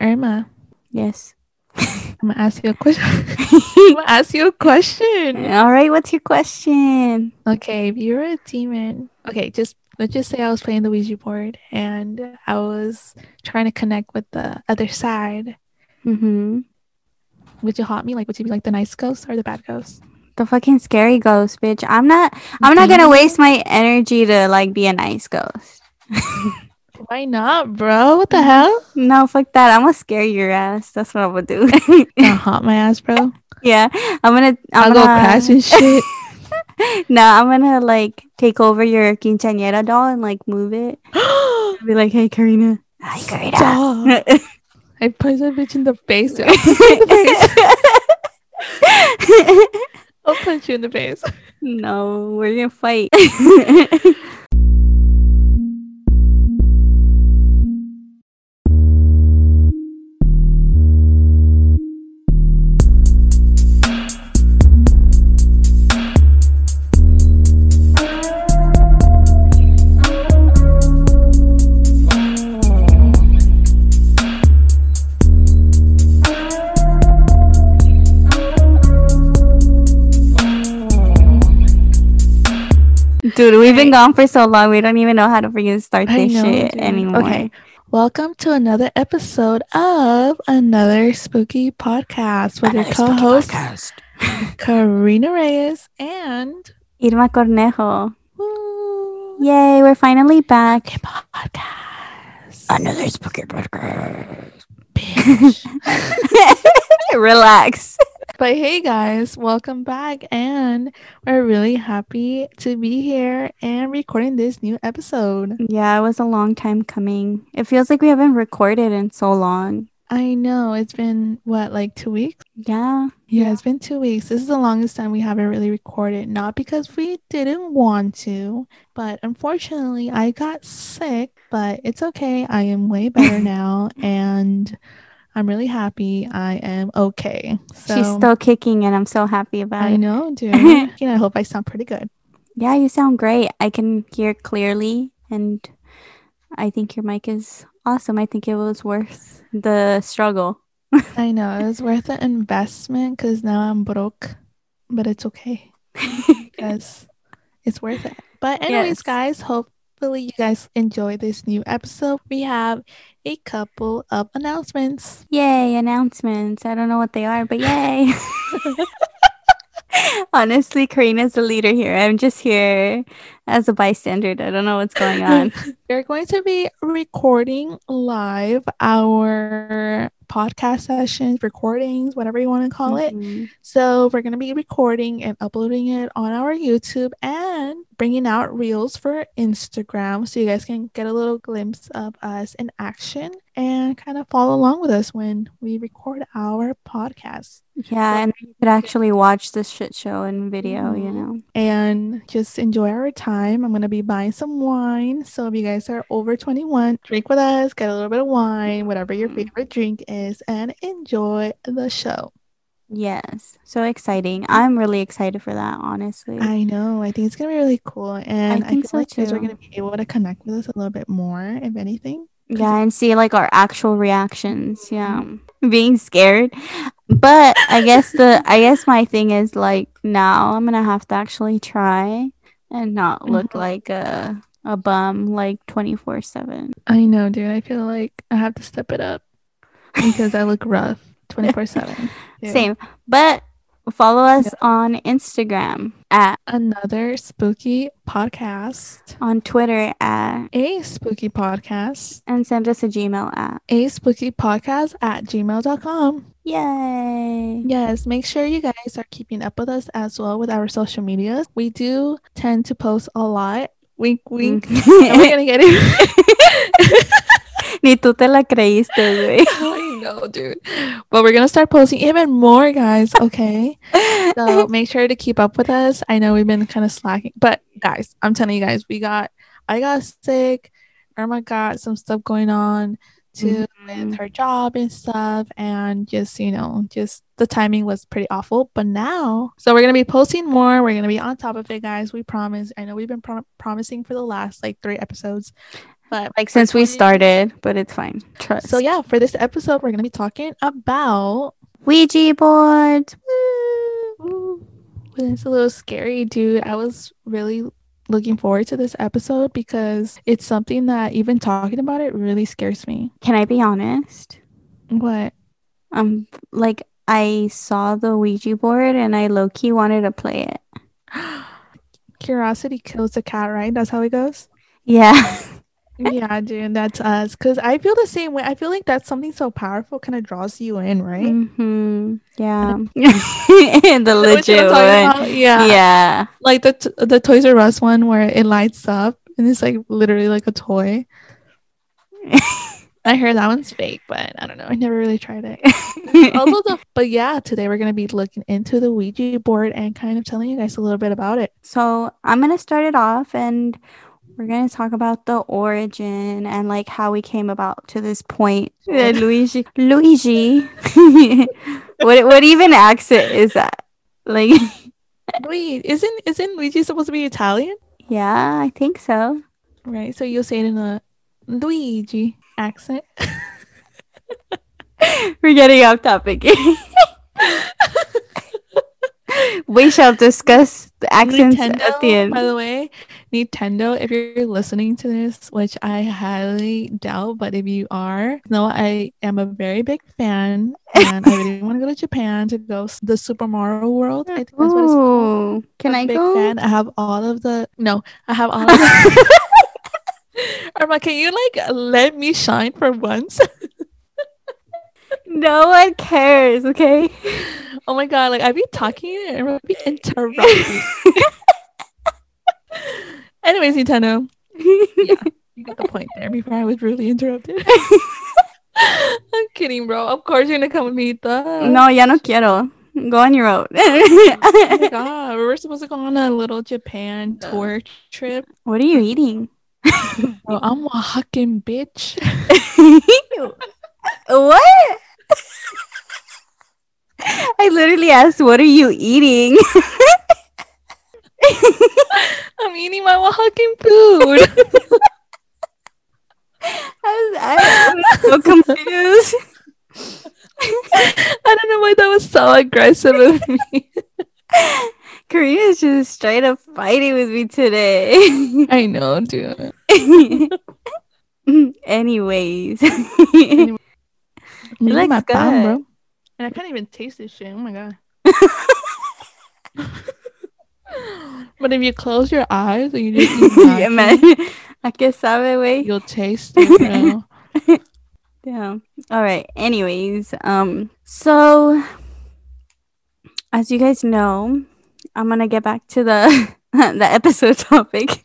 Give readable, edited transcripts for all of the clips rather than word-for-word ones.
Irma, Yes. I'm gonna ask you a question. I'm gonna ask you a question. All right, what's your question? Okay, if you're a demon, okay, just let's just say I was playing the Ouija board and I was trying to connect with the other side. Mm-hmm. Would you haunt me? Like, would you be like the nice ghost or the bad ghost? The fucking scary ghost, bitch. I'm not gonna waste my energy to like be a nice ghost. Why not, bro? What the hell? No, fuck that. I'm gonna scare your ass. That's what I would do. Gonna haunt my ass, bro. Yeah, I'm I'll go crash gonna. and shit. No, I'm gonna like take over your quinceañera doll and like move it. I'll be like, hey, Karina. Hi, Stop. Karina. I punch that bitch in the face. Dude. I'll punch you in the face. I'll punch you in the face. No, we're gonna fight. Dude, we've been gone for so long. We don't even know how to freaking start this shit anymore. Okay. Welcome to another episode of another spooky podcast with your co-host Karina Reyes and Irma Cornejo. woo, Yay, we're finally back. podcast. Another spooky podcast. Bitch. Relax. But hey guys, welcome back, and we're really happy to be here and recording this new episode. Yeah, it was a long time coming. It feels like we haven't recorded in so long. I know it's been what, like 2 weeks? Yeah. Yeah, it's been 2 weeks. This is the longest time we haven't really recorded, not because we didn't want to, but unfortunately I got sick, but it's okay. I am way better now, and I'm really happy. I am okay. So She's still kicking and I'm so happy about I it. know, dude. I hope I sound pretty good. Yeah, you sound great. I can hear clearly and I think your mic is awesome. I think it was worth the struggle. I know it was worth the investment because now I'm broke, but it's okay because it's worth it. But anyways, Yes. guys, hopefully you guys enjoy this new episode. We have a couple of announcements. Yay, announcements. I don't know what they are, but yay. Honestly, Karina's the leader here. I'm just here as a bystander. I don't know what's going on. We're going to be recording live our podcast sessions, recordings, whatever you want to call it. Mhm. So we're going to be recording and uploading it on our YouTube and bringing out reels for Instagram so you guys can get a little glimpse of us in action and kind of follow along with us when we record our podcast. Yeah, and you could actually watch this shit show in video, you Mhm. know. And just enjoy our time. I'm going to be buying some wine. So if you guys are over 21, drink with us, get a little bit of wine, whatever your favorite drink is, and enjoy the show. Yes, so exciting. I'm really excited for that, honestly. I know. I think it's going to be really cool. And I think feel so like you guys are too. going to be able to connect with us a little bit more, if anything. Yeah, and see like our actual reactions. Yeah, being scared. But I guess my thing is like now I'm gonna have to actually try and not look like a bum like 24/7. I know, dude. I feel like I have to step it up because I look rough 24/7. Same. But follow us on Instagram at Another Spooky Podcast, on Twitter at a Spooky Podcast, and send us a Gmail at a Spooky Podcast at gmail.com. Yay. Yes, make sure you guys are keeping up with us as well with our social medias. We do tend to post a lot. Wink, wink. And we're gonna get it. Ni tú te la creíste, güey. I know, dude. But we're gonna start posting even more, guys. Okay. So make sure to keep up with us. I know we've been kind of slacking, but guys, I'm telling you guys, I got sick. Irma got some stuff going on too with her job and stuff, and just just the timing was pretty awful. But now, so we're gonna be posting more. We're gonna be on top of it, guys. We promise. I know we've been promising for the last like 3 episodes. But Like for since we 20 started, but it's fine. So Trust. yeah, for this episode, we're gonna be talking about. Ouija boards. Ooh, it's a little scary, dude. I was really looking forward to this episode because it's something that even talking about it really scares me. Can I be honest? What? Like I saw the Ouija board and I low key wanted to play it. Curiosity kills the cat, right? That's how it goes. Yeah. Yeah, dude, that's us. Cause I feel the same way. I feel like that's something so powerful, kind of draws you in, right? Yeah. The legit one. Yeah. Yeah. Like the Toys R Us one where it lights up and it's like literally like a toy. I heard that one's fake, but I don't know. I never really tried it. But yeah, today we're gonna be looking into the Ouija board and kind of telling you guys a little bit about it. So I'm gonna start it off, and we're gonna talk about the origin and like how we came about to this point. Luigi. What even accent is that? Like, Wait, isn't Luigi supposed to be Italian? yeah, I think so. Right. So you'll say it in a Luigi accent. We're getting off topic. We shall discuss the accents Nintendo, at the end. by the way, Nintendo, if you're listening to this, which I highly doubt, but if you are, no, I am a very big fan, and I really want to go to Japan to go the Super Mario World. I think that's what it's called. Can I big go? Fan. I have all of the. No, I have all of the. Irma, can you like let me shine for once? No one cares, okay? Oh my god, like I be talking and I be interrupting. Anyways, Nintendo. Yeah, you got the point there before I was really interrupted. I'm kidding, bro. Of course you're gonna come with me. No, ya no quiero. Go on your own. Oh my god, we were supposed to go on a little Japan tour trip. What are you eating? Bro, I'm Oaxacan, bitch. What? I literally asked, what are you eating? I'm eating my Oaxacan food. I was so confused. I don't know why that was so aggressive of me. Korea is just straight up fighting with me today. I know, dude. Anyways. Anyway, looks my pan, good. bro. And I can't even taste this shit. Oh my god. But if you close your eyes and you just Yeah, man. ¿A qué sabe, güey? you'll taste it, bro. Yeah. All right. Anyways, so as you guys know, I'm gonna get back to the the episode topic,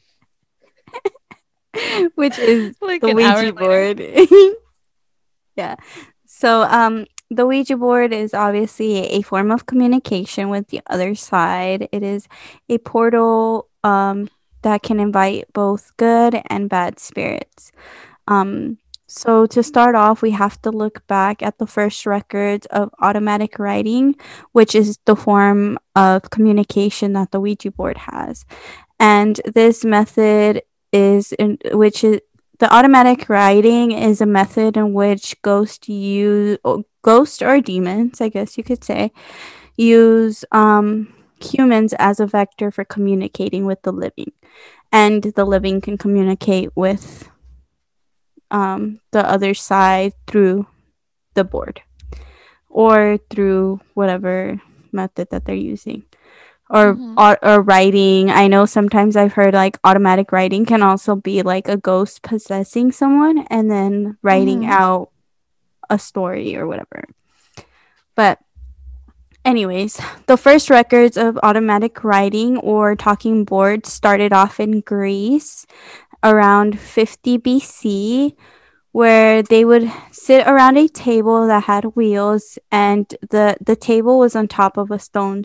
which is Like the an hour Ouija board. Yeah. So the Ouija board is obviously a form of communication with the other side. It is a portal that can invite both good and bad spirits. So to start off, we have to look back at the first records of automatic writing, which is the form of communication that the Ouija board has. And this method the automatic writing is a method in which ghosts or demons, I guess you could say, use humans as a vector for communicating with the living, and the living can communicate with the other side through the board or through whatever method that they're using. Or writing. I know sometimes I've heard like automatic writing can also be like a ghost possessing someone and then writing out a story or whatever. But anyways, the first records of automatic writing or talking boards started off in Greece around 50 BC, where they would sit around a table that had wheels, and the table was on top of a stone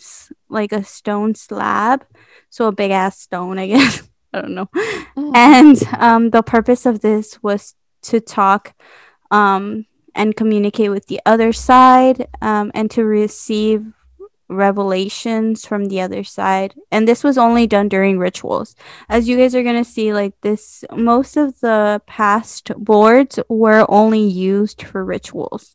slab, so a big ass stone, I guess. I don't know. And the purpose of this was to talk and communicate with the other side, and to receive revelations from the other side. And this was only done during rituals. As you guys are going to see, like this, most of the past boards were only used for rituals.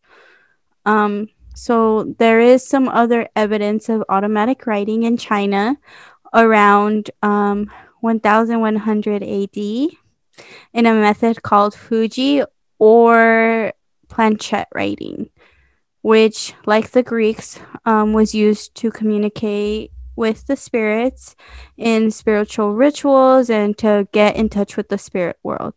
So there is some other evidence of automatic writing in China around 1100 AD in a method called Fuji or planchette writing, which, like the Greeks, was used to communicate with the spirits in spiritual rituals and to get in touch with the spirit world.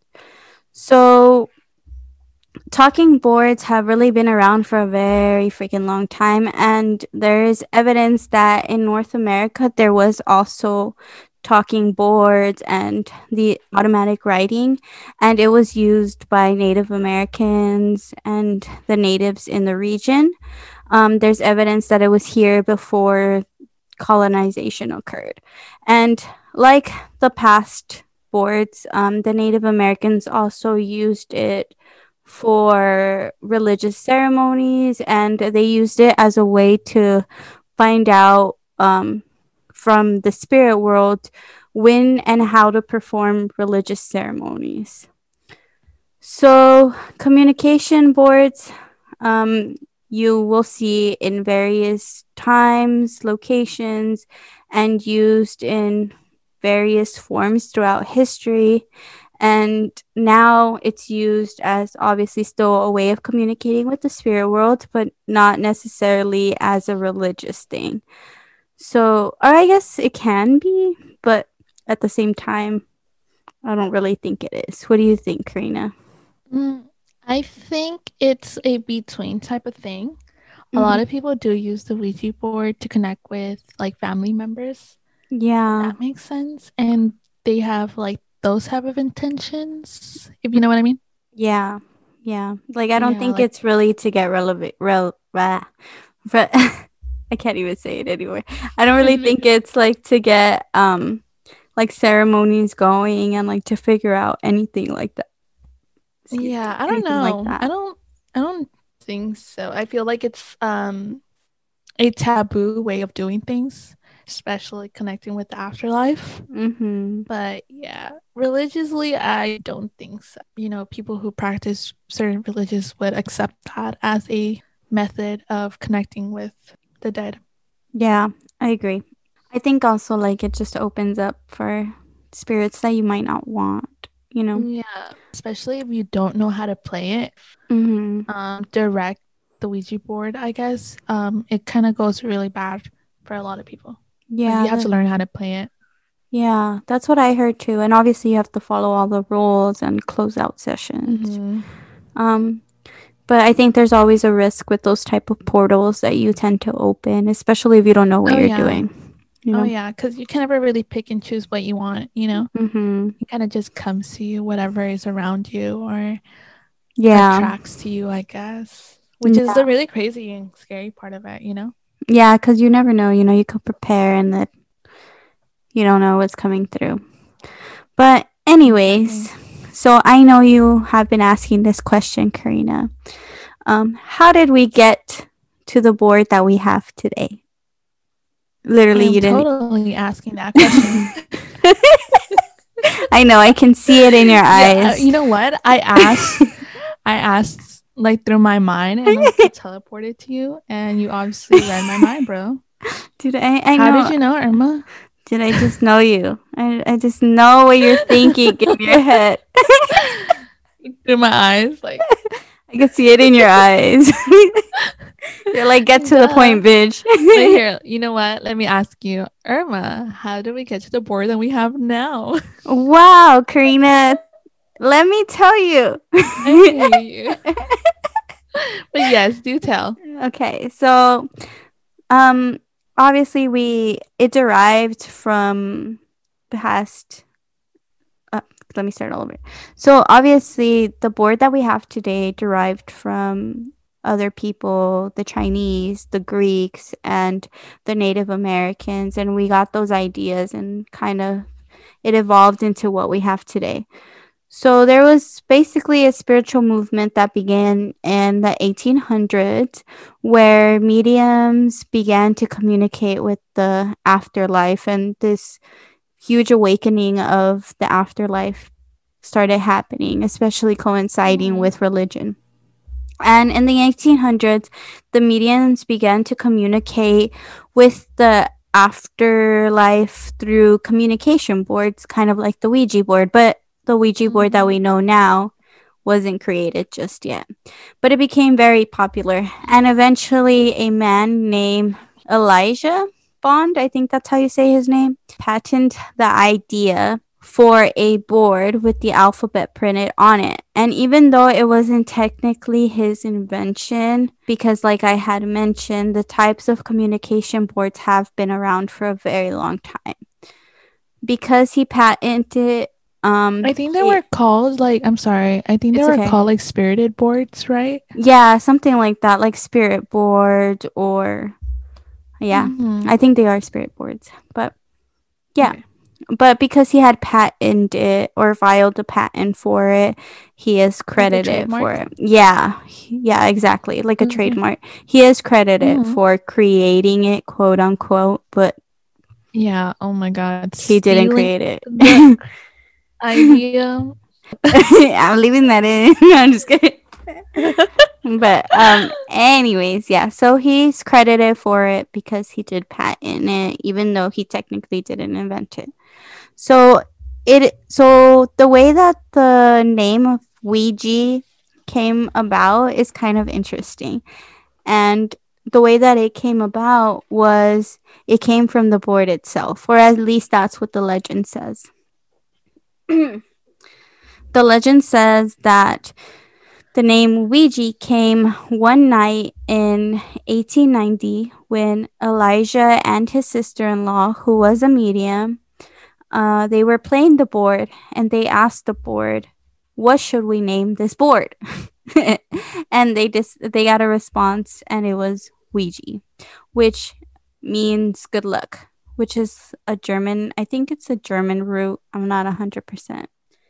So talking boards have really been around for a very freaking long time, and there's evidence that in North America there was also talking boards and the automatic writing, and it was used by Native Americans and the natives in the region. There's evidence that it was here before colonization occurred, and like the past boards, the Native Americans also used it for religious ceremonies, and they used it as a way to find out from the spirit world when and how to perform religious ceremonies. So communication boards, you will see in various times, locations, and used in various forms throughout history. And now it's used as obviously still a way of communicating with the spirit world, but not necessarily as a religious thing. So, or I guess it can be, but at the same time, I don't really think it is. What do you think, Karina? I think it's a between type of thing. A lot of people do use the Ouija board to connect with like family members. Yeah. That makes sense. And they have like those type of intentions, if you know what I mean. Yeah. Yeah. Like, I don't think like, it's really to get relevant. But I can't even say it anyway. I don't really think it's like to get like ceremonies going and like to figure out anything like that. Yeah, I don't know. Like I don't think so. I feel like it's a taboo way of doing things, especially connecting with the afterlife. But yeah, religiously, I don't think so. You know, people who practice certain religions would accept that as a method of connecting with the dead. Yeah, I agree. I think also like it just opens up for spirits that you might not want, you know? Yeah, especially if you don't know how to play it. Direct the Ouija board, I guess. It kind of goes really bad for a lot of people. Yeah, like, you have to learn how to play it. Yeah, that's what I heard too. And obviously you have to follow all the rules and close out sessions. But I think there's always a risk with those type of portals that you tend to open, especially if you don't know what you're doing. You know? Oh yeah, because you can never really pick and choose what you want, you know? It kind of just comes to you, whatever is around you or attracts to you, I guess. Which is the really crazy and scary part of it, you know? Yeah, because you never know, you know, you could prepare and that you don't know what's coming through. But anyways, so I know you have been asking this question, Karina. How did we get to the board that we have today? Literally, you didn't totally asking that question. I know, I can see it in your eyes. You know what? I asked like through my mind and like teleported to you, and you obviously read my mind, bro. Dude, I How know. did you know, Irma? Did I just know you? I just know what you're thinking in your head. Through my eyes, like I can see it in your eyes. You're like, get to the point, bitch. But here, you know what? Let me ask you, Irma, how did we get to the board that we have now? Wow, Karina. Let me tell you. I hear you. But yes, do tell. Okay, so obviously it derived from past let me start all over. So obviously the board that we have today derived from other people, the Chinese, the Greeks, and the Native Americans, and we got those ideas and kind of it evolved into what we have today. So there was basically a spiritual movement that began in the 1800s where mediums began to communicate with the afterlife, and this huge awakening of the afterlife started happening, especially coinciding Mhm. with religion. And in the 1800s, the mediums began to communicate with the afterlife through communication boards, kind of like the Ouija board. But the Ouija board that we Mhm. know now wasn't created just yet. But it became very popular. And eventually, a man named Elijah Bond, I think that's how you say his name, patented the idea for a board with the alphabet printed on it. And even though it wasn't technically his invention, because like I had mentioned, the types of communication boards have been around for a very long time. Because he patented I think they he, were called like I'm sorry. I think they it's were okay. called like spirited boards, right? Yeah, something like that, like spirit board or yeah. Mhm. I think they are spirit boards. But yeah. Okay. But because he had patented it or filed a patent for it, he is Like a credited for trademark. it. Yeah. Yeah, exactly. Like a Okay. trademark. He is credited Mhm. for creating it, quote unquote, but Yeah. Oh my God. he didn't Stealing create it. the idea. I'm leaving that in. No, I'm just kidding. But anyways, yeah. So he's credited for it because he did patent it, even though he technically didn't invent it. So so the way that the name of Ouija came about is kind of interesting. And the way that it came about was it came from the board itself, or at least that's what the legend says. The legend says that the name Ouija came one night in 1890 when Elijah and his sister in law, who was a medium, they were playing the board and they asked the board, "What should we name this board?" And they got a response, and it was Ouija, which means good luck, which is a German. I think it's a German root. I'm not 100%.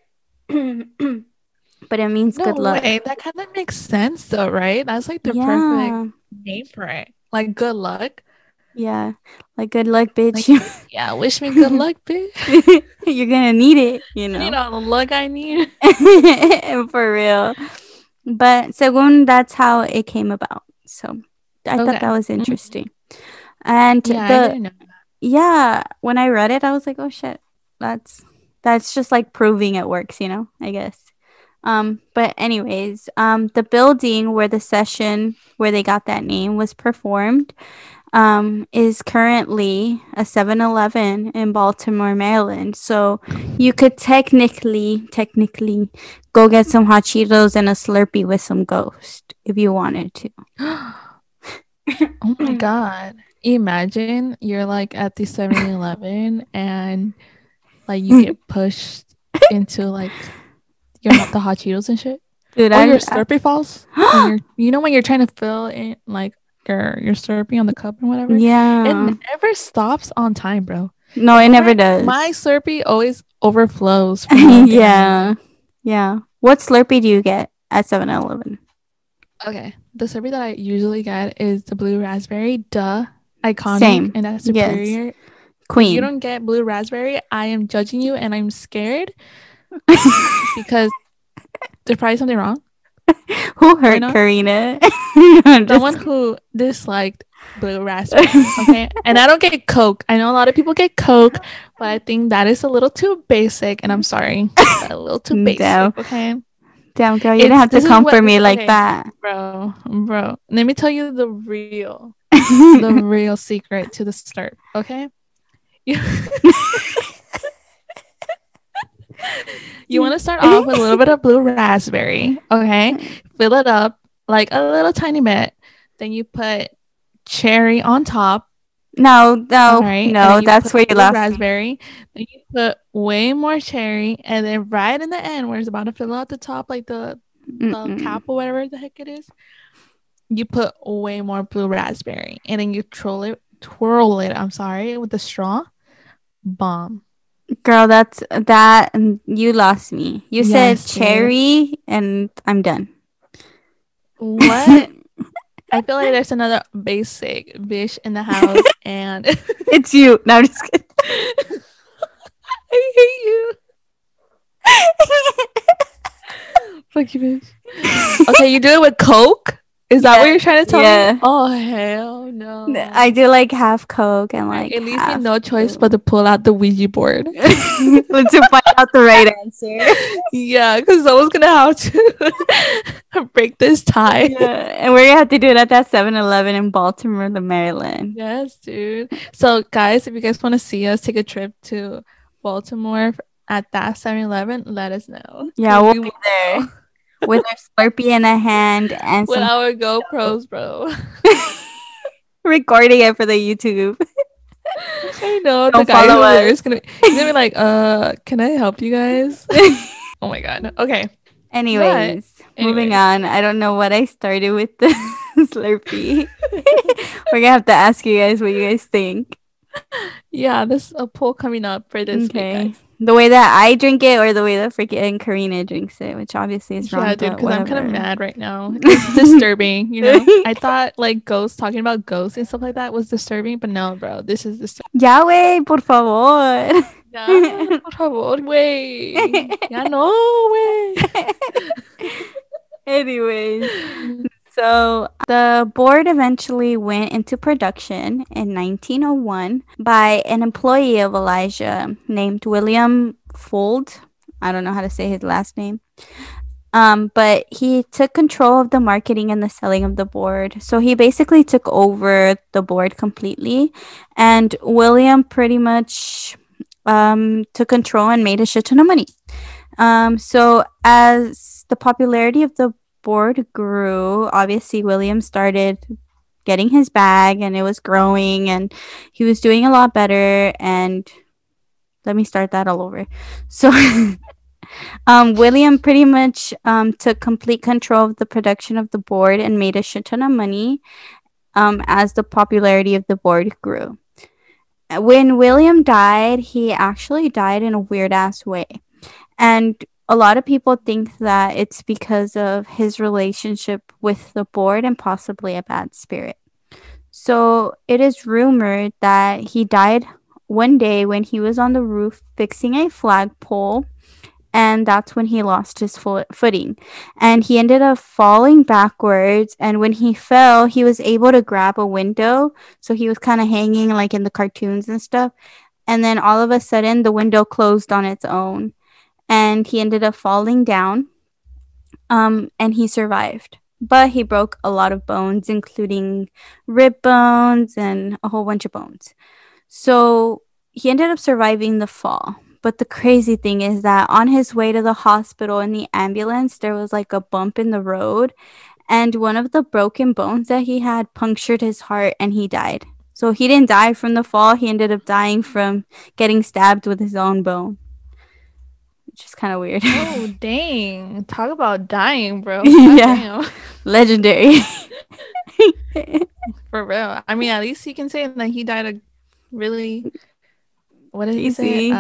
But it means No good luck. way. That kind of makes sense though, right? That's like the perfect Yeah. name for it. Like good luck. Yeah. Like good luck, Like bitch. yeah, wish me good luck, bitch. You're gonna need it, you I need know. all the luck I need. For real. But según that's how it came about. So I thought Okay. that was Mhm. interesting. And Yeah, I didn't know. yeah, when I read it, I was like, oh shit, that's just like proving it works, I guess. But anyways, the building where the session where they got that name was performed is currently a 7-Eleven in Baltimore, Maryland. So you could technically go get some hot Cheetos and a Slurpee with some Ghost if you wanted to. Oh my God. Imagine you're like at the 7-Eleven and like you get pushed into like the hot Cheetos and shit. Dude, Or your Slurpee falls when when you're trying to fill in like your Slurpee on the cup and whatever. It yeah. never stops on time, bro. No, If it I'm never right, my does. Slurpee always overflows for no damn Yeah. reason. Yeah. What Slurpee do you get at 7-Eleven? Okay, the Slurpee that I usually get is the blue raspberry. Duh, iconic Same. and that's Yes. superior. If you Queen. don't get blue raspberry, I am judging you and I'm scared because there's probably something wrong. Who Why hurt not? Karina? Someone who disliked blue raspberry. Okay. And I don't get Coke. I know a lot of people get Coke, but I think that is a little too basic. And I'm sorry, but a little too Damn. basic. Okay. Damn, girl, you didn't It's have to this is comfort what this me like okay, that. bro. Let me tell you the real secret to the start. Okay. You, you want to start off with a little bit of blue raspberry. Okay. Fill it up like a little tiny bit. Then you put cherry on top. No, All no, right. And no, then you that's put where you blue lost me. raspberry. Then you put way more cherry. And then right in the end, where it's about to fill out the top, like the Mm-mm. cap or whatever the heck it is, you put way more blue raspberry. And then you twirl it, I'm sorry, with the straw. Bomb. Girl, that's that. You lost me. You said Yes, dude. cherry, and I'm done. What? I feel like there's another basic bitch in the house, and It's you. No, I'm just kidding. I hate you. Fuck you, bitch. Okay, you do it with Coke? Is that what Yeah, you're trying to tell me? yeah. Oh, hell no. I do like half Coke and Alright, like it leaves me half. no choice but to pull out the Ouija board. To find out the right answer. Yeah, because someone's gonna have to break this tie. Yeah, and we're gonna have to do it at that 7-Eleven in Baltimore, the Maryland. Yes, dude. So, guys, if you guys want to see us take a trip to Baltimore at that 7-Eleven, let us know. Yeah, 'Cause we'll we be will there go with our Slurpee in a hand and with some our GoPros, bro. recording it for the YouTube. I know the Don't guy follow who there us. is he's gonna be like, can I help you guys? Oh my god. Okay. But Anyways, moving anyways. on. I don't know what I started with the Slurpee. We're gonna have to ask you guys what you guys think. Yeah, there's a poll coming up for this week, Okay. guys. The way that I drink it or the way that freaking Karina drinks it, which obviously is Yeah, wrong, dude, but because I'm kind of whatever. mad right now. It's disturbing, you know? I thought like ghosts talking about ghosts and stuff like that was disturbing, but no, bro, this is disturbing. Yahweh, por favor. Ya, por favor, güey. Ya no, güey. Anyways, so the board eventually went into production in 1901 by an employee of Elijah named William Fuld. I don't know how to say his last name. But he took control of the marketing and the selling of the board. So he basically took over the board completely. And William pretty much took control and made a shit ton of money. So as the popularity of the board grew, obviously William started getting his bag and it was growing and he was doing a lot better. And let me start that all over. So William pretty much took complete control of the production of the board and made a shit ton of money as the popularity of the board grew. When William died, he actually died in a weird ass way. And a lot of people think that it's because of his relationship with the board and possibly a bad spirit. So it is rumored that he died one day when he was on the roof fixing a flagpole, and that's when he lost his footing and he ended up falling backwards, and when he fell he was able to grab a window, so he was kind of hanging like in the cartoons and stuff, and then all of a sudden the window closed on its own and he ended up falling down, and he survived, but he broke a lot of bones including rib bones and a whole bunch of bones. So he ended up surviving the fall. But the crazy thing is that on his way to the hospital in the ambulance, there was like a bump in the road, and one of the broken bones that he had punctured his heart and he died. So he didn't die from the fall, he ended up dying from getting stabbed with his own bone, which is kind of weird. Oh, dang. Talk about dying, bro. Yeah. Legendary. For real. I mean, at least he can say that he died a really, what did he say? Easy.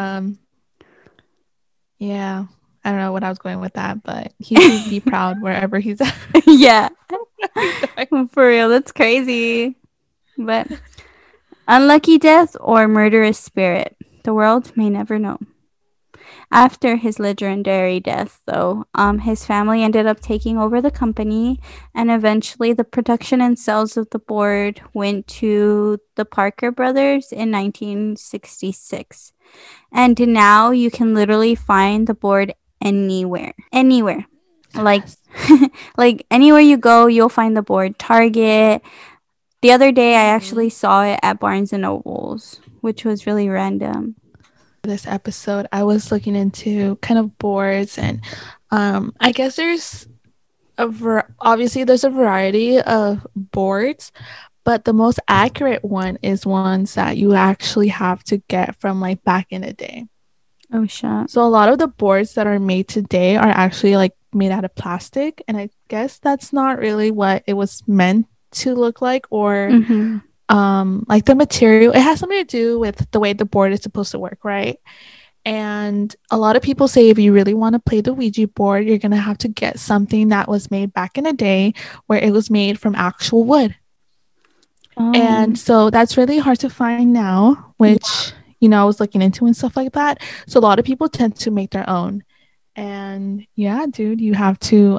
Yeah. I don't know what I was going with that, but he should be proud wherever he's at. Yeah. For real, that's crazy. But unlucky death or murderous spirit, the world may never know. After his legendary death, though, his family ended up taking over the company, and eventually the production and sales of the board went to the Parker brothers in 1966. And now you can literally find the board anywhere. Like like anywhere you go, you'll find the board. Target. The other day I actually saw it at Barnes and Nobles, which was really random. This episode, I was looking into kind of boards, and I guess there's obviously there's a variety of boards, but the most accurate one is ones that you actually have to get from like back in the day. Oh shit. So a lot of the boards that are made today are actually like made out of plastic, and I guess that's not really what it was meant to look like, or like the material. It has something to do with the way the board is supposed to work, right? And a lot of people say if you really want to play the Ouija board, you're going to have to get something that was made back in the day where it was made from actual wood. And so that's really hard to find now, which, I was looking into and stuff like that. So a lot of people tend to make their own. And yeah, dude, you have to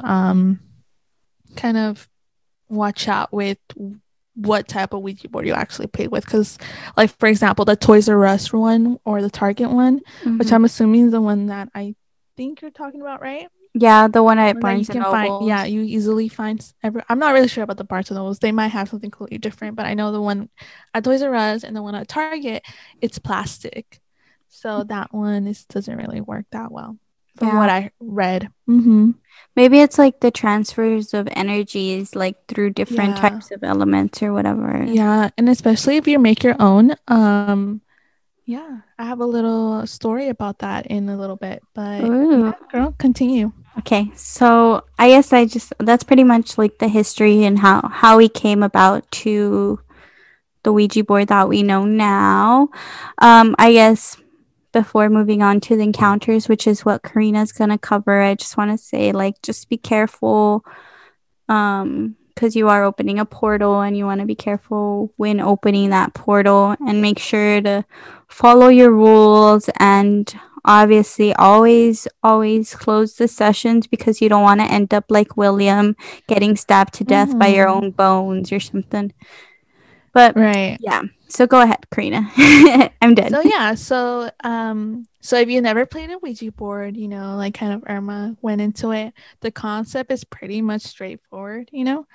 kind of watch out with what type of Ouija board you actually play with. Because, like, for example, the Toys R Us one or the Target one, which I'm assuming is the one that I think you're talking about, right? Yeah, the one at Barnes and Noble. Find, yeah, you easily find I'm not really sure about the Barnes and Nobles. They might have something completely different, but I know the one at Toys R Us and the one at Target, it's plastic. So that one doesn't really work that well from what I read. Maybe it's like the transfers of energies, like through different types of elements or whatever. Yeah, and especially if you make your own. Yeah, I have a little story about that in a little bit, but yeah, girl, continue. Okay, so I guess that's pretty much like the history and how we came about to the Ouija board that we know now. I guess before moving on to the encounters, which is what Karina's gonna cover, I just want to say, like, just be careful, because you are opening a portal and you want to be careful when opening that portal, and make sure to follow your rules, and obviously always close the sessions, because you don't want to end up like William, getting stabbed to death by your own bones or something. But yeah, so go ahead, Karina. I'm dead. So yeah, so if you never played a Ouija board, like kind of Irma went into it, the concept is pretty much straightforward,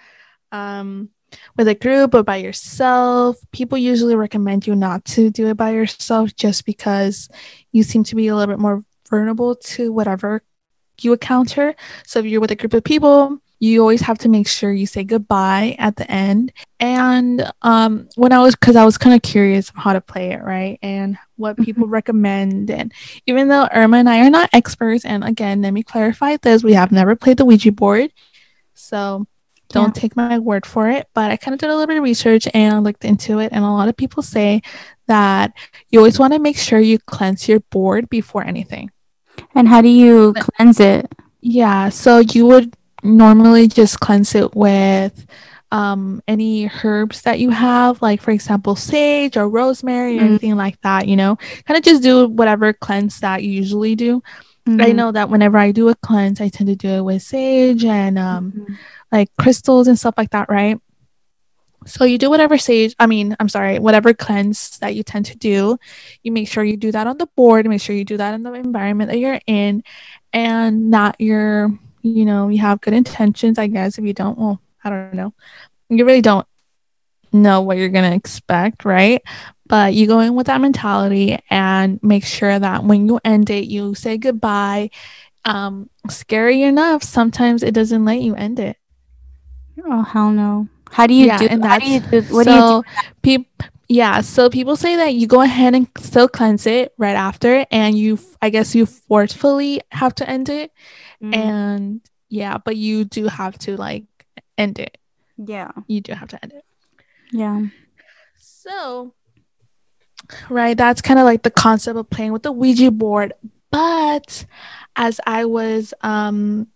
with a group or by yourself. People usually recommend you not to do it by yourself just because you seem to be a little bit more vulnerable to whatever you encounter. So if you're with a group of people, you always have to make sure you say goodbye at the end. And because I was kind of curious how to play it, right? And what people recommend. And even though Irma and I are not experts, and again, let me clarify this, we have never played the Ouija board. So don't take my word for it. But I kind of did a little bit of research and looked into it. And a lot of people say that you always want to make sure you cleanse your board before anything. And how do you cleanse it? Yeah, so you would normally just cleanse it with any herbs that you have, like for example sage or rosemary or anything like that, kind of just do whatever cleanse that you usually do. I know that whenever I do a cleanse, I tend to do it with sage and like crystals and stuff like that, right? So you do whatever whatever cleanse that you tend to do. You make sure you do that on the board, make sure you do that in the environment that you're in, and not you have good intentions, I guess. If you don't, well, I don't know. You really don't know what you're going to expect, right? But you go in with that mentality and make sure that when you end it, you say goodbye. Scary enough, sometimes it doesn't let you end it. Oh, hell no. How do you do? What do you do? So people say that you go ahead and still cleanse it right after, and I guess you forcefully have to end it. And yeah, but you do have to like end it. Yeah, you do have to end it. Yeah. So right, that's kind of like the concept of playing with the Ouija board. But as I was kind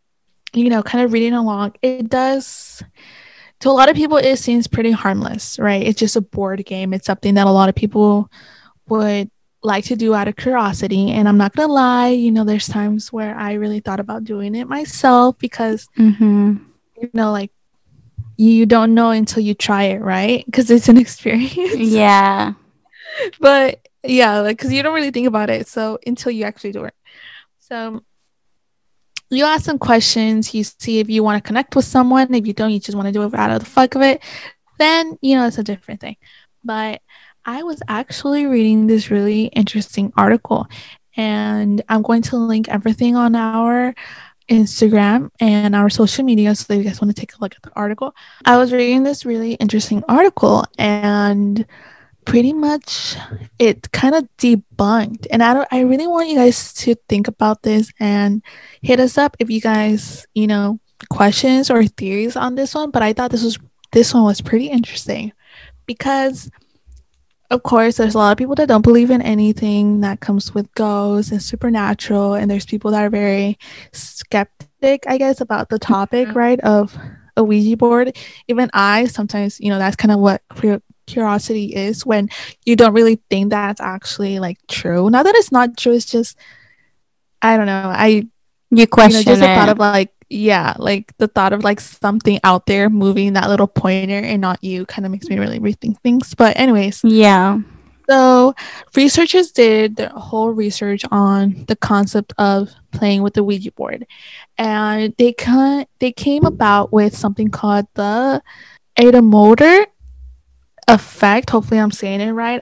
of reading along, it does, to a lot of people, it seems pretty harmless, right? It's just a board game. It's something that a lot of people would like to do out of curiosity. And I'm not gonna lie, there's times where I really thought about doing it myself because like you don't know until you try it, right? Because it's an experience. Yeah. But yeah, like, because you don't really think about it so until you actually do it. So you ask some questions, you see if you want to connect with someone. If you don't, you just want to do it out of the fuck of it, then it's a different thing. But I was actually reading this really interesting article, and I'm going to link everything on our Instagram and our social media, so if you guys want to take a look at the article. I was reading this really interesting article, and pretty much it kind of debunked, and I really want you guys to think about this and hit us up if you guys questions or theories on this one. But I thought this one was pretty interesting because of course, there's a lot of people that don't believe in anything that comes with ghosts and supernatural, and there's people that are very skeptic, I guess, about the topic, right, of a Ouija board. Even I sometimes, that's kind of what curiosity is, when you don't really think that's actually like true. Not that it's not true, it's just, I don't know. You question just the thought it. of like, yeah, like the thought of like something out there moving that little pointer and not you kind of makes me really rethink things. But anyways, Yeah. so researchers did their whole research on the concept of playing with the Ouija board, and they came about with something called the Ideomotor effect. Hopefully, I'm saying it right.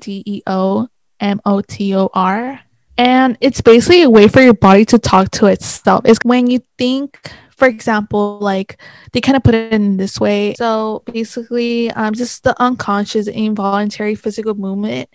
Ideomotor. And it's basically a way for your body to talk to itself. It's when you think, for example, like they kind of put it in this way. So basically, just the unconscious, involuntary physical movement.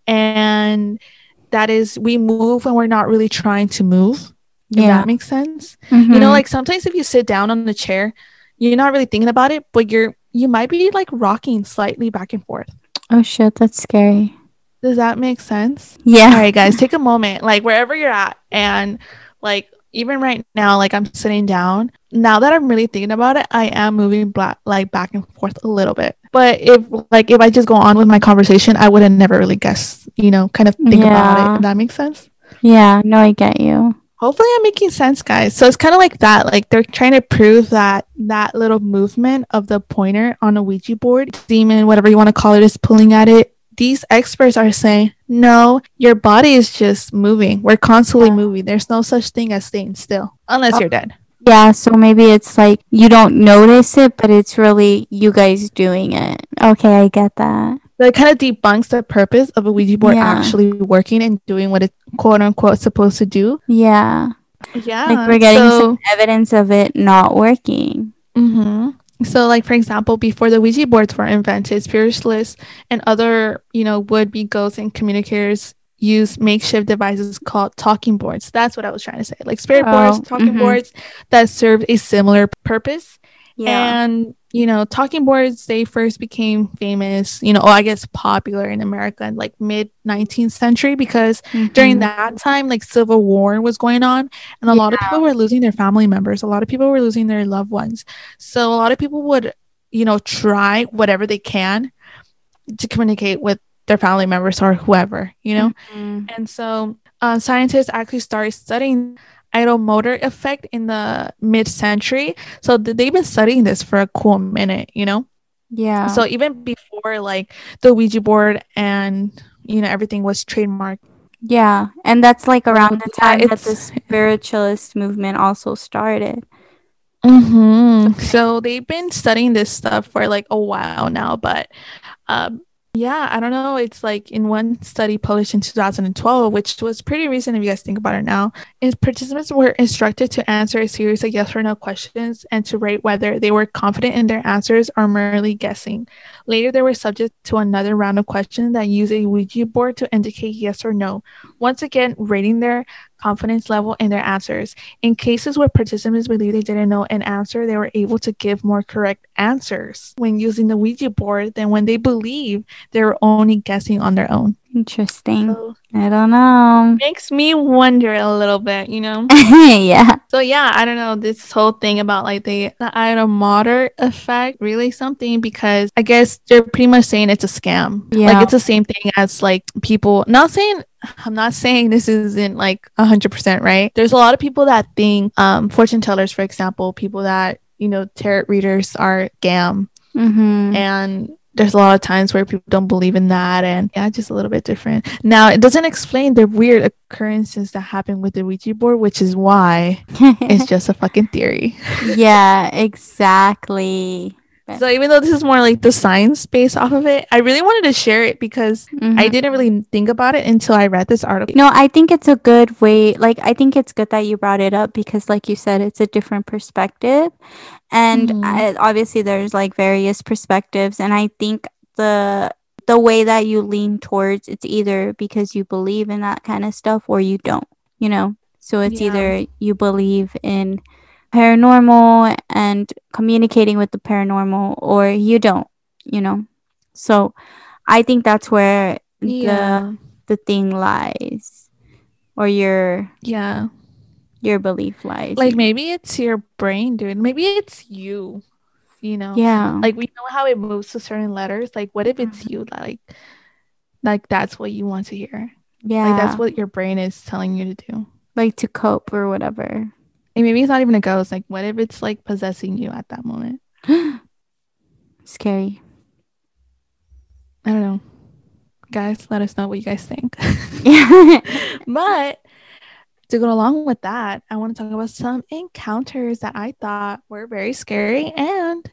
And that is, we move when we're not really trying to move, if Yeah. that makes sense. Mm-hmm. Like sometimes if you sit down on the chair, you're not really thinking about it, but you might be like rocking slightly back and forth. Oh shit, that's scary. Does that make sense? Yeah. All right, guys, take a moment, like wherever you're at, and like even right now, like I'm sitting down. Now that I'm really thinking about it, I am moving like back and forth a little bit. But if I just go on with my conversation, I would have never really guessed, kind of think about it. If that makes sense. Yeah, no, I get you. Hopefully I'm making sense, guys. So it's kind of like that. Like they're trying to prove that that little movement of the pointer on a Ouija board, demon, whatever you want to call it, is pulling at it. These experts are saying, no, your body is just moving. We're constantly moving. There's no such thing as staying still unless you're dead. Yeah, so maybe it's like you don't notice it, but it's really you guys doing it. Okay, I get that. That kind of debunks the purpose of a Ouija board actually working and doing what it's quote unquote supposed to do. Yeah. Yeah. Like we're getting some evidence of it not working. Mm-hmm. So, like, for example, before the Ouija boards were invented, spiritualists and other, would-be ghosts and communicators use makeshift devices called talking boards. That's what I was trying to say. Like spirit boards, talking boards that served a similar purpose. Yeah. And, talking boards, they first became famous, I guess popular in America in like mid 19th century because during that time, like civil war was going on and a lot of people were losing their family members. A lot of people were losing their loved ones. So a lot of people would, try whatever they can to communicate with their family members or whoever, And so scientists actually started studying Ideomotor effect in the mid-century. So they've been studying this for a cool minute, Yeah. So even before like the Ouija board and everything was trademarked. Yeah, and that's like around the time that the spiritualist movement also started. So they've been studying this stuff for like a while now, but yeah, I don't know. It's like in one study published in 2012, which was pretty recent if you guys think about it now, participants were instructed to answer a series of yes or no questions and to rate whether they were confident in their answers or merely guessing. Later, they were subject to another round of questions that use a Ouija board to indicate yes or no, once again rating their confidence level in their answers. In cases where participants believed they didn't know an answer, they were able to give more correct answers when using the Ouija board than when they believed they were only guessing on their own. Interesting. So, I don't know. Makes me wonder a little bit, Yeah. So yeah, I don't know, this whole thing about like the Ideomotor effect, really something, because I guess they're pretty much saying it's a scam. Yeah. Like it's the same thing as like people, I'm not saying this isn't like 100% right. There's a lot of people that think fortune tellers, for example, people that, tarot readers are scam. And there's a lot of times where people don't believe in that, and yeah, just a little bit different. Now, it doesn't explain the weird occurrences that happen with the Ouija board, which is why it's just a fucking theory. Yeah, exactly. So even though this is more like the science based off of it, I really wanted to share it because I didn't really think about it until I read this article. No, I think it's a good way. Like, I think it's good that you brought it up because, like you said, it's a different perspective. And obviously there's like various perspectives. And I think the way that you lean towards, it's either because you believe in that kind of stuff or you don't, So it's either you believe in paranormal and communicating with the paranormal or you don't, So I think that's where Yeah. the thing lies, or Yeah. your belief lies. Like maybe it's your brain, dude. Maybe it's you, you know. Yeah. Like we know how it moves to certain letters. Like what if it's Mhm. you that like that's what you want to hear? Like that's Yeah. what your brain is telling you to do. Like to cope or whatever. And maybe it's not even a ghost. Like what if it's like possessing you at that moment? Scary. I don't know. Guys, let us know what you guys think. Yeah. But to go along with that, I want to talk about some encounters that I thought were very scary. And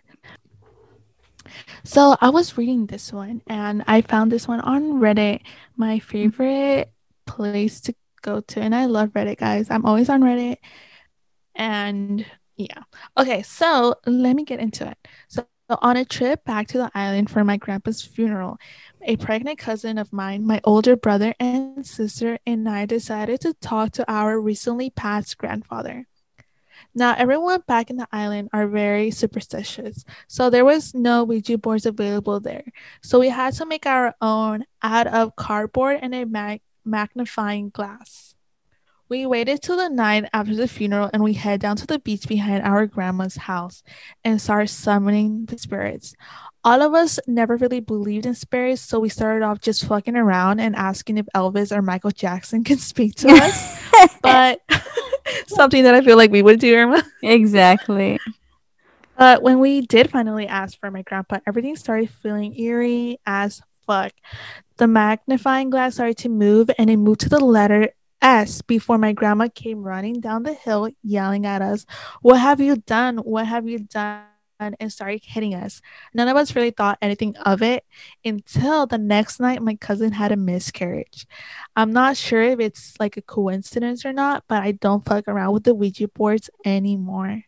so I was reading this one and I found this one on Reddit, my favorite place to go to. And I love Reddit, guys. I'm always on Reddit. And yeah. Okay, so let me get into it. So on a trip back to the island for my grandpa's funeral, a pregnant cousin of mine, my older brother and sister, and I decided to talk to our recently passed grandfather. Now, everyone back in the island are very superstitious, so there was no Ouija boards available there. So we had to make our own out of cardboard and a magnifying glass. We waited till the night after the funeral and we head down to the beach behind our grandma's house and start summoning the spirits. All of us never really believed in spirits, so we started off just fucking around and asking if Elvis or Michael Jackson can speak to us. But something that I feel like we would do, Irma. Exactly. But when we did finally ask for my grandpa, everything started feeling eerie as fuck. The magnifying glass started to move and it moved to the letter S before my grandma came running down the hill yelling at us, "What have you done? What have you done?" And started hitting us. None of us really thought anything of it until the next night my cousin had a miscarriage. I'm not sure if it's like a coincidence or not, but I don't fuck around with the Ouija boards anymore.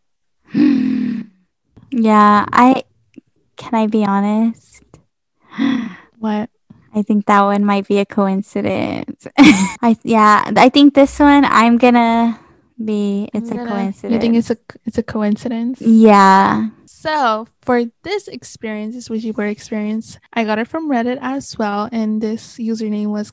Yeah, can I be honest? What? I think that one might be a coincidence. I think this one I'm gonna be it's a You think coincidence. it's a coincidence? Yeah. So for this experience, this Ouija board experience, I got it from Reddit as well, and this username was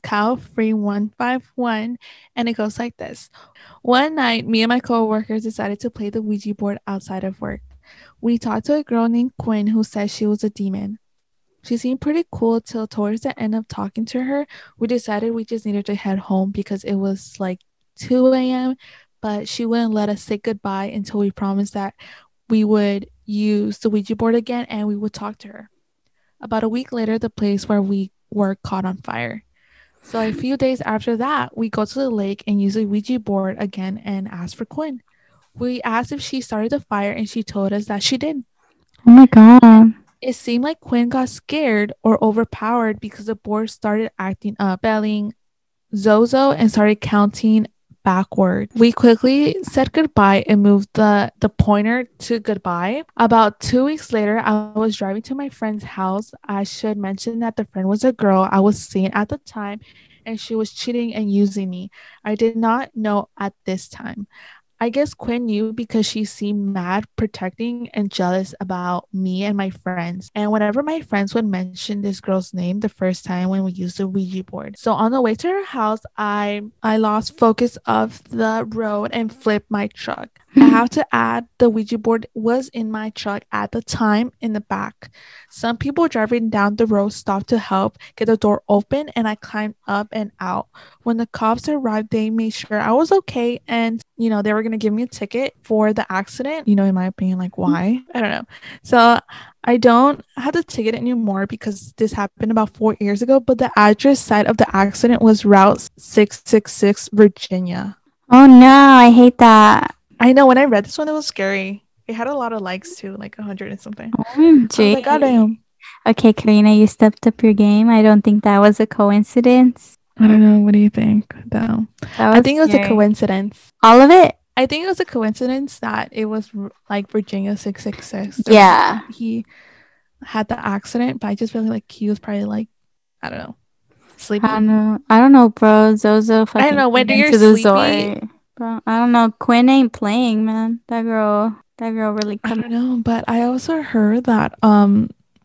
cowfree151, and it goes like this. One night, me and my coworkers decided to play the Ouija board outside of work. We talked to a girl named Quinn who said she was a demon. She seemed pretty cool till towards the end of talking to her, we decided we just needed to head home because it was like 2 a.m., but she wouldn't let us say goodbye until we promised that we would use the Ouija board again and we would talk to her. About a week later, the place where we were caught on fire. So a few days after that, we go to the lake and use the Ouija board again and ask for Quinn. We asked if she started the fire and she told us that she did. Oh my god. It seemed like Quinn got scared or overpowered because the board started acting up, spelling Zozo and started counting backward. We quickly said goodbye and moved the pointer to goodbye. About 2 weeks later, I was driving to my friend's house. I should mention that the friend was a girl I was seeing at the time and she was cheating and using me. I did not know at this time. I guess Quinn knew because she seemed mad, protecting, and jealous about me and my friends. And whenever my friends would mention this girl's name the first time when we used the Ouija board. So on the way to her house, I lost focus of the road and flipped my truck. I have to add the Ouija board was in my truck at the time in the back. Some people driving down the road stopped to help get the door open and I climbed up and out. When the cops arrived, they made sure I was okay and, they were going to give me a ticket for the accident. In my opinion, like, why? I don't know. So I don't have the ticket anymore because this happened about 4 years ago, but the address site of the accident was Route 666, Virginia. Oh no, I hate that. I know when I read this one, it was scary. It had a lot of likes too, like 100 and something. OMG. I was like, God damn. Okay, Karina, you stepped up your game. I don't think that was a coincidence. I don't know. What do you think, though? I think it was a coincidence. All of it? I think it was a coincidence that it was like Virginia 666. Yeah. He had the accident, but I just feel like he was probably like, I don't know, sleepy. I don't know, bro. Zozo fucking I don't know. When came you're into the sleepy, resort. Bro, I don't know. Quinn ain't playing, man. That girl really I don't know, but I also heard that one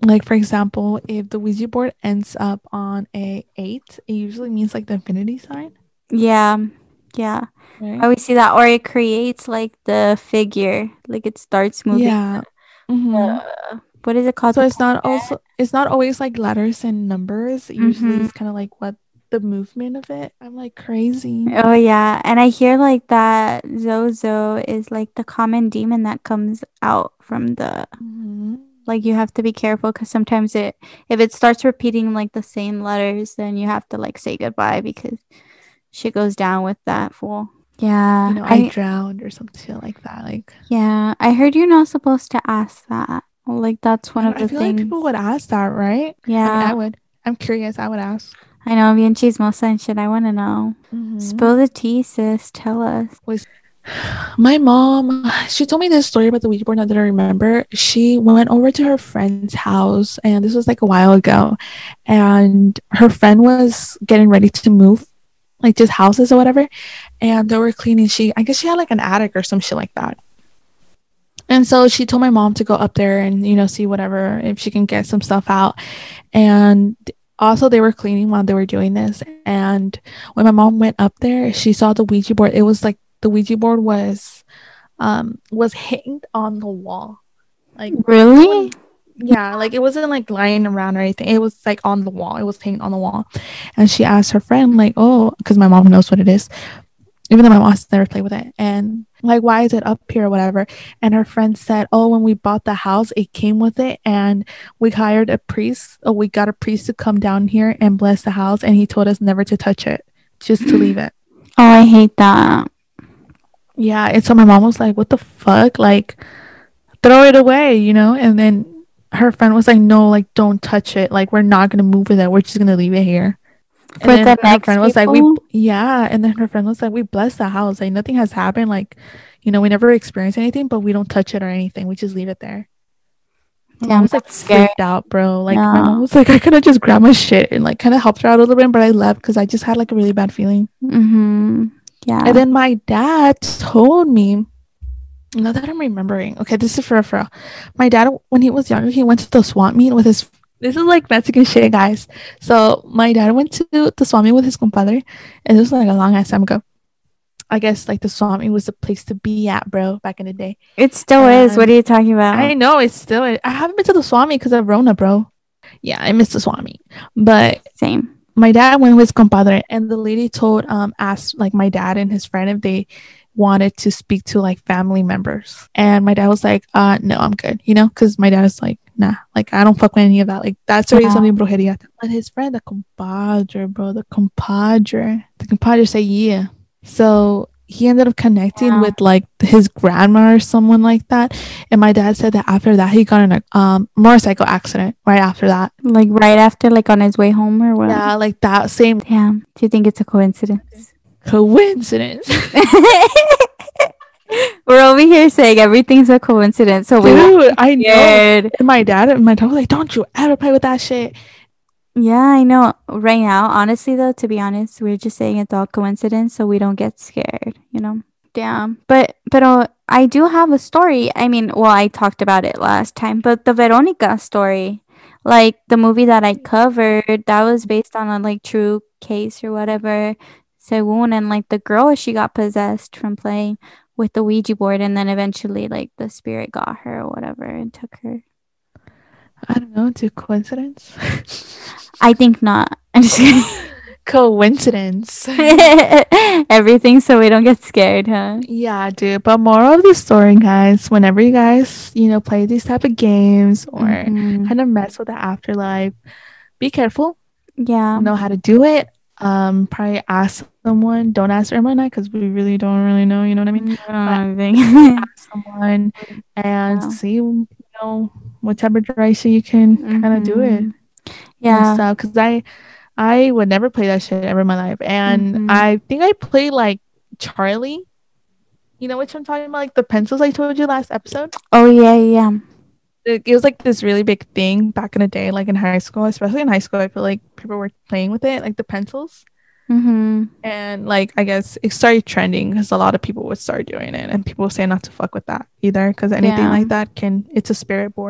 Like for example, if the Ouija board ends up on a 8, it usually means like the infinity sign, Yeah. Yeah. I right? always see that. Or it creates like the figure. Like it starts moving. Yeah. Mm-hmm. What is it called? So The it's not always like letters and numbers. Usually mm-hmm. it's kind of like what the movement of it. I'm like crazy. Oh yeah. And I hear like that Zozo is like the common demon that comes out from the Mm-hmm. like you have to be careful because sometimes it if it starts repeating like the same letters, then you have to like say goodbye because shit goes down with that fool. You Yeah. know, I drowned or some shit like that. Like I heard you're not supposed to ask that. Like that's one of I the feel like people things. would ask that, right? I mean, Yeah. I would. I'm curious. I would ask. I know, bien chismosa and shit. I want to know. Mm-hmm. Spill the tea, sis. Tell us. My mom, she told me this story about the Ouija board now that I remember. She went over to her friend's house, and this was like a while ago. And her friend was getting ready to move, like just houses or whatever. And they were cleaning. I guess she had like an attic or some shit like that. And so she told my mom to go up there and, see whatever, if she can get some stuff out. And also, they were cleaning while they were doing this. And when my mom went up there, she saw the Ouija board. It was like the Ouija board was hanged on the wall. Like, Really? yeah, like it wasn't like lying around or anything. It was like on the wall. It was hanged on the wall. And she asked her friend, like, oh, because my mom knows what it is, even though my mom has never played with it. And like, why is it up here or whatever? And her friend said, oh, when we bought the house, it came with it. And we hired a priest, or we got a priest to come down here and bless the house. And he told us never to touch it, just to leave it. Oh, I hate that. Yeah. And so my mom was like, what the fuck? Like, throw it away, And then her friend was like, no, like, don't touch it. Like, we're not going to move with it. We're just going to leave it here. For And then the her next friend was like, people? and then her friend was like, we bless the house. Like, nothing has happened. Like, we never experienced anything, but we don't touch it or anything. We just leave it there. My mom Damn, was like that's scary. freaked out, bro. Like, my Yeah. mom was like, I could have just grabbed my shit and like kind of helped her out a little bit, but I left because I just had like a really bad feeling. Mm-hmm. Yeah. And then my dad told me, now that I'm remembering, okay, this is for real. My dad, when he was younger, he went to the swap meet with his. This is like Mexican shit, guys. So my dad went to the swap meet with his compadre, and this was like a long ass time ago. I guess like the swap meet was the place to be at, bro, back in the day. It still is. What are you talking about? I know it's still. I haven't been to the swap meet because of Rona, bro. Yeah, I missed the swap meet, but Same. my dad went with his compadre, and the lady asked like my dad and his friend if they wanted to speak to like family members, and my dad was like, no, I'm good, because my dad is like, nah, like I don't fuck with any of that, like that's already something brujeria. But his friend, the compadre, bro, the compadre said yeah. So he ended up connecting with like his grandma or someone like that, and my dad said that after that he got in a motorcycle accident right after that, like right after, like on his way home or what? Yeah, like that same. Damn. Do you think it's a coincidence? Coincidence. We're over here saying everything's a coincidence. So Dude, I know. And my dad was like, don't you ever play with that shit. Yeah, I know. Right now, honestly, though, to be honest, we're just saying it's all coincidence, so we don't get scared, Damn. But I do have a story. I mean, well, I talked about it last time, but the Veronica story, like the movie that I covered, that was based on a like true case or whatever. Según, and like the girl, she got possessed from playing with the Ouija board, and then eventually, like the spirit got her or whatever and took her. I don't know. To coincidence? I think not. I'm just kidding. Coincidence. Everything so we don't get scared, huh? Yeah, dude. But moral of the story, guys, whenever you guys, play these type of games or kind of mess with the afterlife, be careful. Yeah. Know how to do it. Probably ask someone. Don't ask Irma and I because we really don't really know, you know what I mean? Ask someone and see, what type of direction you can kind of do it. Yeah. Because I would never play that shit ever in my life. And I think I played like Charlie. You know which I'm talking about? Like the pencils I told you last episode? Oh, yeah. It was like this really big thing back in the day, like in high school, especially in high school. I feel like people were playing with it, like the pencils. And like, I guess it started trending because a lot of people would start doing it. And people say not to fuck with that either because anything like that it's a spirit board.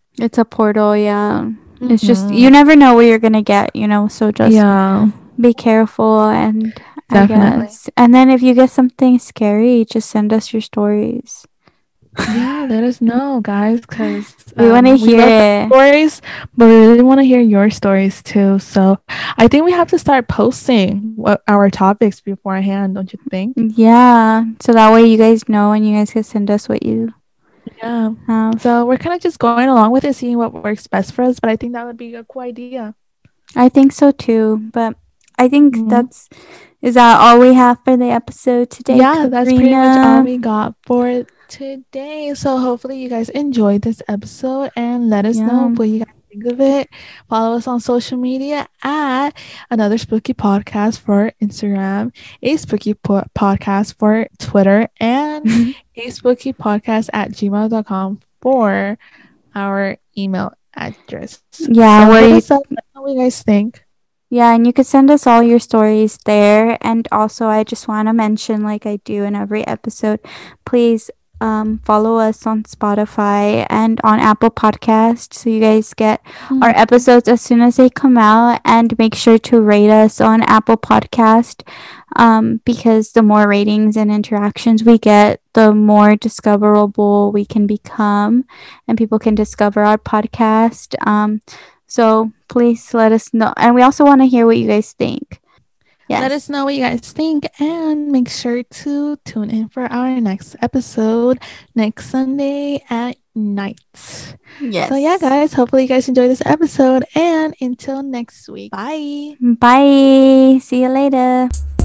It's a portal, yeah. It's just Mhm. you never know what you're gonna get, so just Yeah, be careful. And I definitely. guess, and then if you get something scary, just send us your stories. Yeah, let us know, guys, because We want to we love our hear it. stories, but we really want to hear your stories too. So I think we have to start posting what our topics beforehand, don't you think? Yeah, so that way you guys know and you guys can send us what you Yeah. have. So we're kind of just going along with it, seeing what works best for us. But I think that would be a cool idea. I think so too, but I think Mhm. is that all we have for the episode today, Yeah, that's pretty much all Katrina? we got for today. So hopefully you guys enjoyed this episode and let us know Yeah. what you guys think of it. Follow us on social media at Another Spooky Podcast for Instagram, a Spooky Podcast for Twitter, and a Spooky Podcast at gmail.com for our email address. Yeah, So where hit you us up. Let us know what you guys think. Yeah, and you could send us all your stories there. And also, I just want to mention, like I do in every episode, please follow us on Spotify and on Apple Podcasts so you guys get our Mhm. episodes as soon as they come out. And make sure to rate us on Apple Podcast because the more ratings and interactions we get, the more discoverable we can become, and people can discover our podcast. So please let us know. And we also want to hear what you guys think. Let Yes. us know what you guys think and make sure to tune in for our next episode next Sunday at night. So, yeah, Yes. guys, hopefully you guys enjoy this episode. And until next week, bye. Bye. See you later.